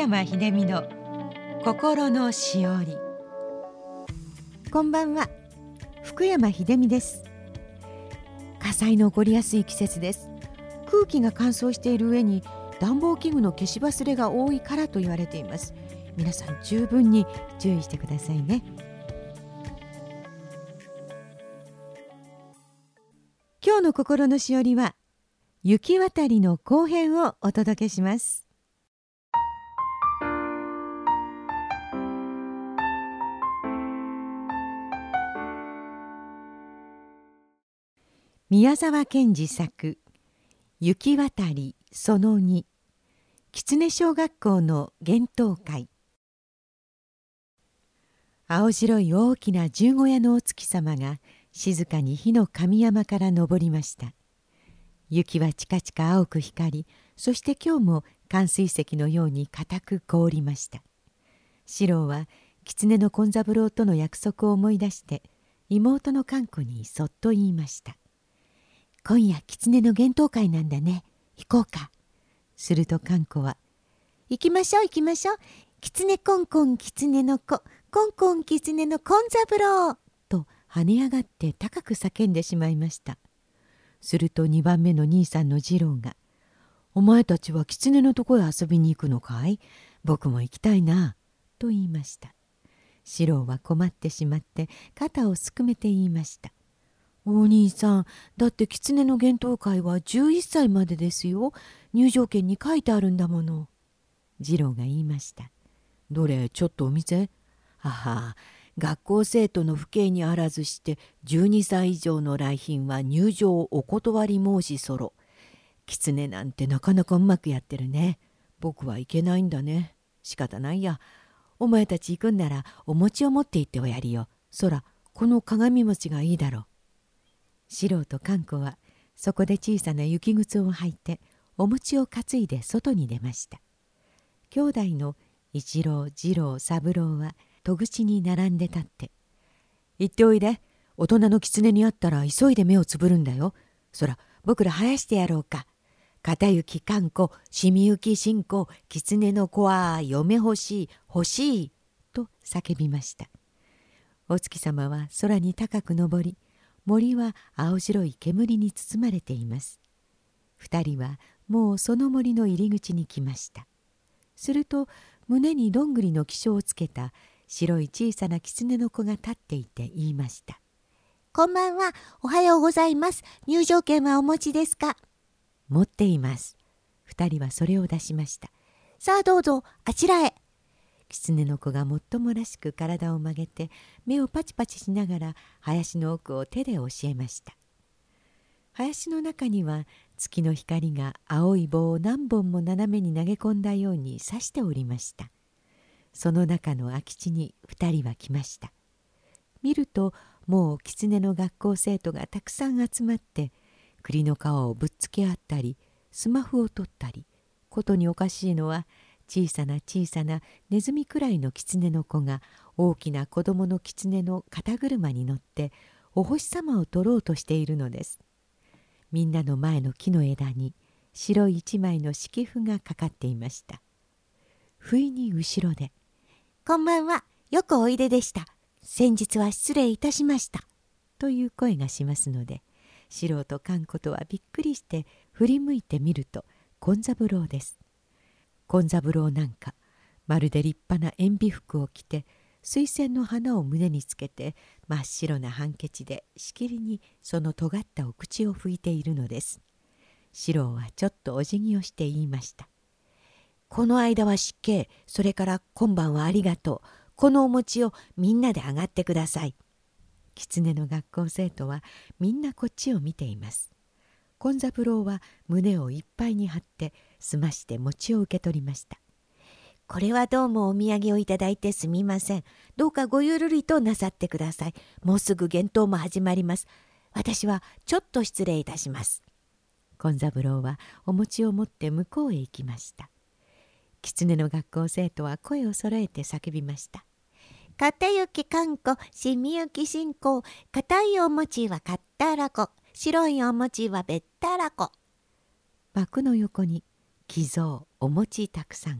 山秀美の心のしおり。こんばんは、福山秀美です。火災の起こりやすい季節です。空気が乾燥している上に暖房器具の消し忘れが多いからと言われています。皆さん十分に注意してくださいね。今日の心のしおりは雪渡りの後編をお届けします。宮沢賢治作雪渡りその2、狐小学校の幻冬会。青白い大きな十五夜のお月様が静かに火の神山から昇りました。雪はチカチカ青く光り、そして今日も寒水石のように固く凍りました。四郎は狐の金三郎との約束を思い出して妹のかんこにそっと言いました。今夜狐の幻冬会なんだね。行こうか。するとかんこは、行きましょう行きましょう。狐コンコン狐の子、コンコン狐の金三郎と跳ね上がって高く叫んでしまいました。すると2番目の兄さんの次郎が、お前たちは狐のとこへ遊びに行くのかい？僕も行きたいな。と言いました。四郎は困ってしまって肩をすくめて言いました。お兄さん、だって狐の幻冬会は11歳までですよ。入場券に書いてあるんだもの。次郎が言いました。どれ、ちょっとお見せ。はは、学校生徒の父兄にあらずして12歳以上の来賓は入場をお断り申しそろ。狐なんてなかなかうまくやってるね。僕はいけないんだね。仕方ないや。お前たち行くんならお餅を持って行っておやりよ。そら、この鏡餅がいいだろう。四郎とかんこはそこで小さな雪靴を履いてお餅を担いで外に出ました。兄弟の一郎、次郎、三郎は戸口に並んで立って、行っておいで。大人の狐に会ったら急いで目をつぶるんだよ。そら、僕ら生やしてやろうか。片雪かんこ、しみゆきしんこ、狐の子は嫁欲しい、欲しい。と叫びました。お月様は空に高く昇り、森は青白い煙に包まれています。二人はもうその森の入り口に来ました。すると胸にどんぐりの気象をつけた白い小さな狐の子が立っていて言いました。こんばんは、おはようございます。入場券はお持ちですか？持っています。二人はそれを出しました。さあどうぞ、あちらへ。狐の子がもっともらしく体を曲げて目をパチパチしながら林の奥を手で教えました。林の中には月の光が青い棒を何本も斜めに投げ込んだように差しておりました。その中の空き地に二人は来ました。見るともう狐の学校生徒がたくさん集まって栗の皮をぶっつけ合ったりスマホを取ったり、ことにおかしいのは小さな小さなネズミくらいの狐の子が大きな子供の狐の肩車に乗ってお星様を取ろうとしているのです。みんなの前の木の枝に白い一枚の敷布がかかっていました。不意に後ろで、こんばんは、よくおいででした。先日は失礼いたしました。という声がしますので、四郎とかんことはびっくりして振り向いてみると金三郎です。金三郎なんかまるで立派な塩ビ服を着て水仙の花を胸につけて真っ白なハンケチでしきりにその尖ったお口を拭いているのです。四郎はちょっとお辞儀をして言いました。この間は失敬、それから今晩はありがとう。このお餅をみんなで上がってください。狐の学校生徒はみんなこっちを見ています。金三郎は胸をいっぱいに張ってすまして餅を受け取りました。これはどうもお土産をいただいてすみません。どうかごゆるりとなさってください。もうすぐ幻冬も始まります。私はちょっと失礼いたします。金三郎はお餅を持って向こうへ行きました。狐の学校生徒は声を揃えて叫びました。片雪かんこ、しみゆきしんこ、硬いお餅はかったらこ、白いお餅はべったらこ。幕の横に寄贈、お餅たくさん、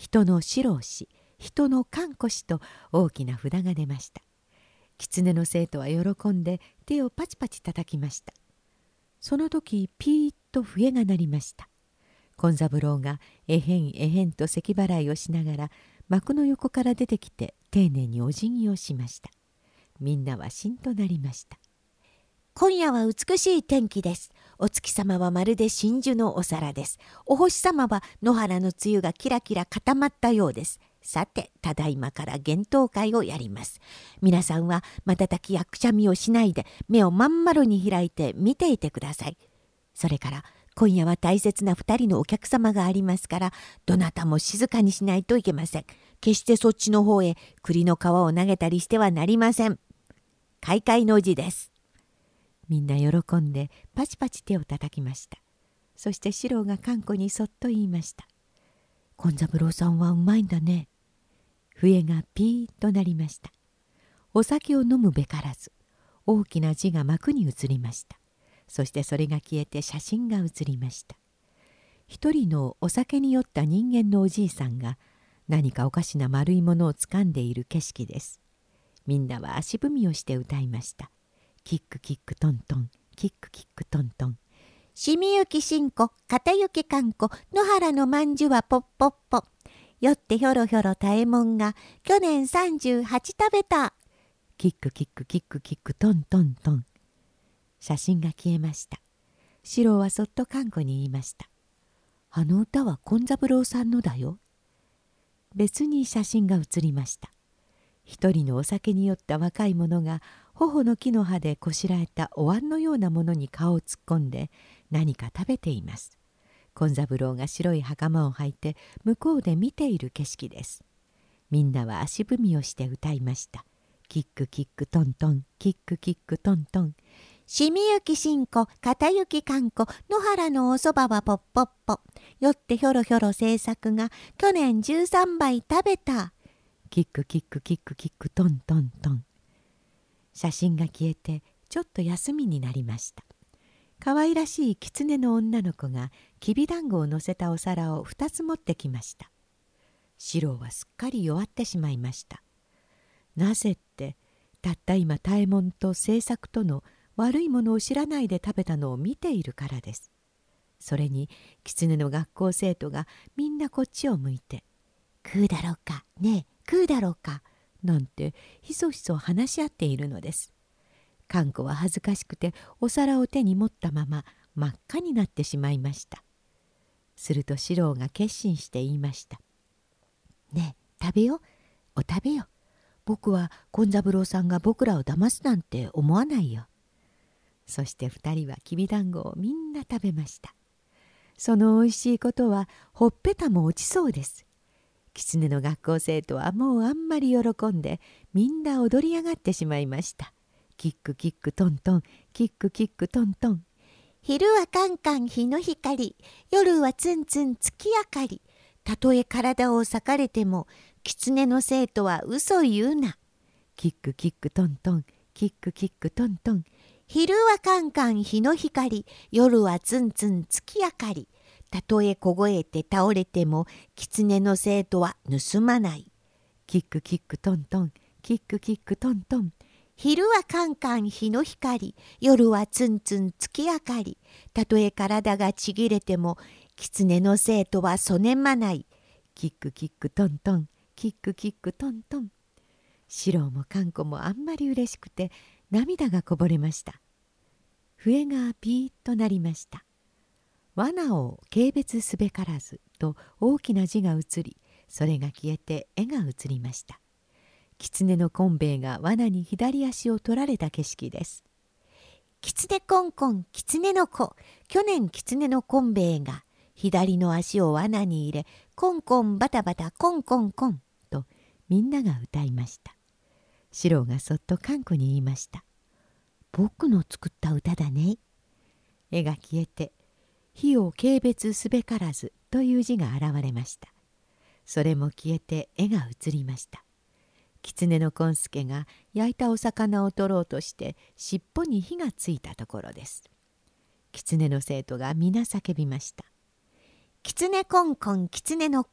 人の四郎氏、人の勘子氏と大きな札が出ました。狐の生徒は喜んで手をパチパチ叩きました。その時ピーッと笛が鳴りました。金三郎がえへんえへんと咳払いをしながら幕の横から出てきて丁寧にお辞儀をしました。みんなはしんとなりました。 今夜は美しい天気です。お月様はまるで真珠のお皿です。お星様は野原の梅雨がキラキラ固まったようです。さて、ただいまから幻灯会をやります。皆さんは瞬きやくしゃみをしないで目をまん丸に開いて見ていてください。それから今夜は大切な2人のお客様がありますから、どなたも静かにしないといけません。決してそっちの方へ栗の皮を投げたりしてはなりません。開会の字です。 みんな喜んでパチパチ手を叩きました。そして四郎が勘子にそっと言いました。金三郎さんはうまいんだね。笛がピーッと鳴りました。お酒を飲むべからず大きな字が幕に映りました。そしてそれが消えて写真が写りました。一人のお酒に酔った人間のおじいさんが何かおかしな丸いものをつかんでいる景色です。みんなは足踏みをして歌いました。キックキックトントン、キックキックトントン。 しみゆきしんこ、かたゆきかんこ、野原のまんじゅはポッポッポ。よってひょろひょろたえもんが去年38食べた。 キックキックキックキックトントントン。写真が消えました。四郎はそっと勘子に言いました。あの歌は金三郎さんのだよ。別に写真が写りました。一人のお酒に酔った若い者が頬の木の葉でこしらえたお椀のようなものに顔を突っ込んで何か食べています。金三郎が白い袴を履いて向こうで見ている景色です。みんなは足踏みをして歌いました。キックキックトントン、キックキックトントン。 しみゆきしんこ、かたゆきかんこ、野原のおそばはポッポッポ。よってひょろひょろ制作が去年13杯食べた。 キックキックキックキックトントントン。写真が消えてちょっと休みになりました。かわいらしい狐の女の子がきびだんごを乗せたお皿を2つ持ってきました。四郎はすっかり弱ってしまいました。なぜってたった今多右衛門と清作との悪いものを知らないで食べたのを見ているからです。それに狐の学校生徒がみんなこっちを向いて「食うだろうかねえ食うだろうか」なんてひそひそ話し合っているのです。勘子は恥ずかしくてお皿を手に持ったまま真っ赤になってしまいました。すると四郎が決心して言いました。ねえ食べよ、お食べよ。僕は金三郎さんが僕らを騙すなんて思わないよ。そして2人はきびだんごをみんな食べました。そのおいしいことはほっぺたも落ちそうです。狐の学校生徒はもうあんまり喜んでみんな踊り上がってしまいました。キックキックトントン、キックキックトントン。 昼はカンカン日の光、夜はツンツン月明かり。たとえ体を裂かれても狐の生徒は嘘言うな。 キックキックトントン、キックキックトントン。 昼はカンカン日の光、夜はツンツン月明かり。たとえ凍えて倒れても狐の生徒は盗まない。 キックキックトントン、キックキックトントン。 昼はカンカン日の光、夜はツンツン月明かり。たとえ体がちぎれても狐の生徒はそねまない。 キックキックトントン、キックキックトントン。四郎も勘子もあんまり嬉しくて涙がこぼれました。笛がピーッと鳴りました。罠を軽蔑すべからずと大きな字が映り、それが消えて絵が映りました。狐のこんべいが罠に左足を取られた景色です。 狐コンコン狐の子、去年狐のこんべいが左の足を罠に入れ、コンコンバタバタコンコンコンとみんなが歌いました。四郎がそっと勘子に言いました。僕の作った歌だね。絵が消えて火を軽蔑すべからずという字が現れました。それも消えて絵が映りました。狐の権助が焼いたお魚を取ろうとして尻尾に火がついたところです。狐の生徒が皆叫びました。狐コンコン狐の子、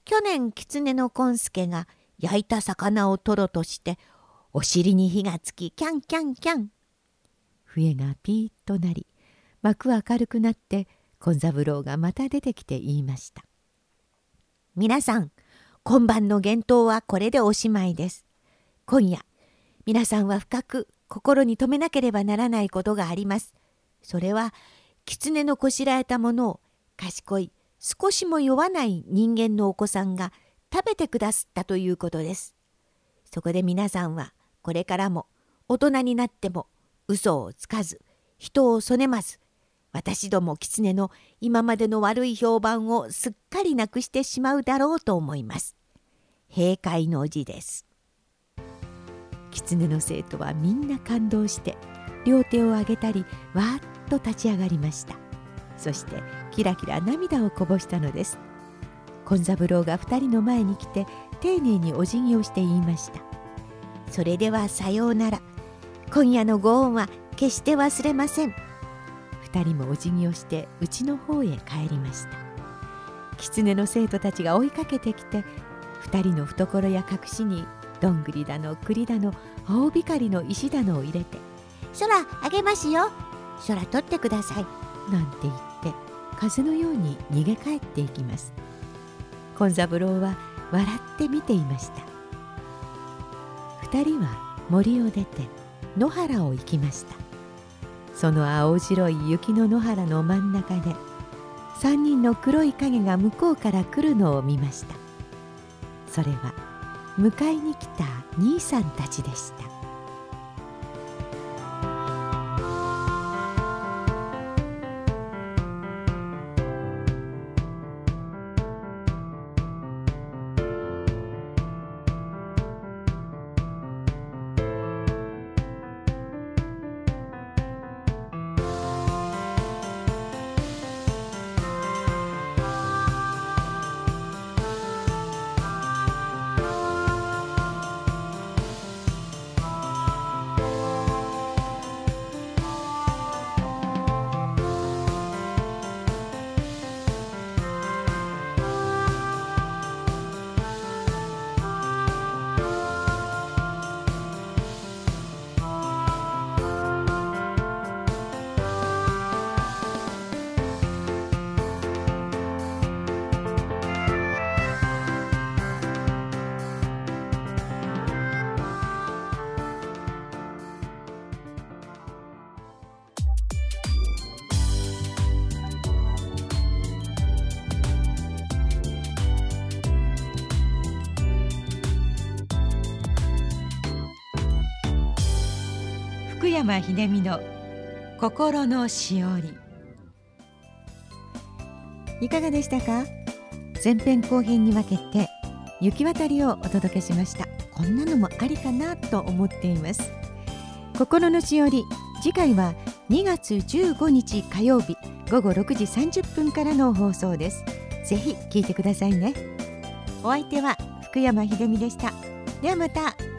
去年狐のこんすけが焼いた魚を取ろうとしてお尻に火がつきキャンキャンキャン。 笛がピーッとなり幕は明るくなって金三郎がまた出てきて言いました。 皆さん、今晩の幻冬はこれでおしまいです。今夜皆さんは深く心に留めなければならないことがあります。それは狐のこしらえたものを賢い少しも酔わない人間のお子さんが食べてくだすったということです。そこで皆さんはこれからも大人になっても嘘をつかず人をそねまず、私ども狐の今までの悪い評判をすっかりなくしてしまうだろうと思います。閉会の辞です。 狐の生徒はみんな感動して両手を上げたりわーっと立ち上がりました。そしてキラキラ涙をこぼしたのです。金三郎が2人の前に来て丁寧にお辞儀をして言いました。 それではさようなら。今夜のご恩は決して忘れません。 2人もお辞儀をして家の方へ帰りました。狐の生徒たちが追いかけてきて2人の懐や隠しにどんぐりだの栗だの青光の石だのを入れて 「空あげますよ。空取ってください」 なんて言って風のように逃げ帰っていきます。金三郎は笑って見ていました。2人は森を出て野原を行きました。その青白い雪の野原の真ん中で3人の黒い影が向こうから来るのを見ました。それは迎えに来た兄さんたちでした。福山秀美の心のしおり、いかがでしたか？前編後編に分けて行き渡りをお届けしました。こんなのもありかなと思っています。心のしおり、次回は2月15日火曜日午後6時30分からの放送です。ぜひ聞いてくださいね。お相手は福山秀美でした。ではまた。